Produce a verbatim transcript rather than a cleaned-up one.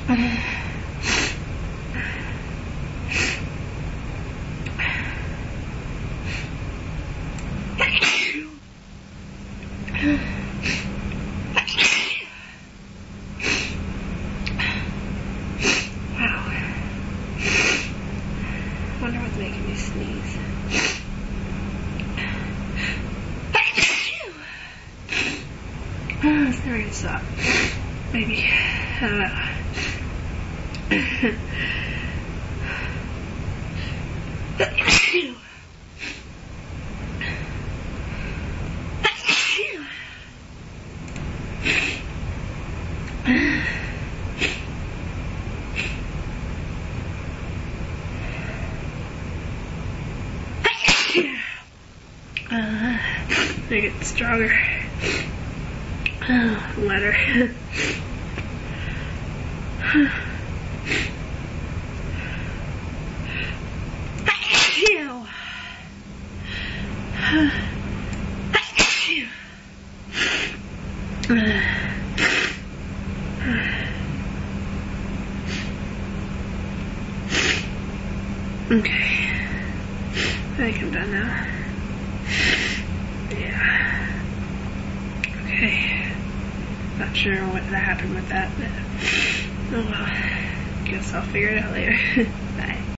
I wonder what's making me sneeze. Oh, it's never gonna stop. Maybe. I don't know. Uh, make it stronger. Oh, letter. Okay. I think I'm done now. Yeah. Okay. Not sure what happened with that, but oh well. Guess I'll figure it out later. Bye.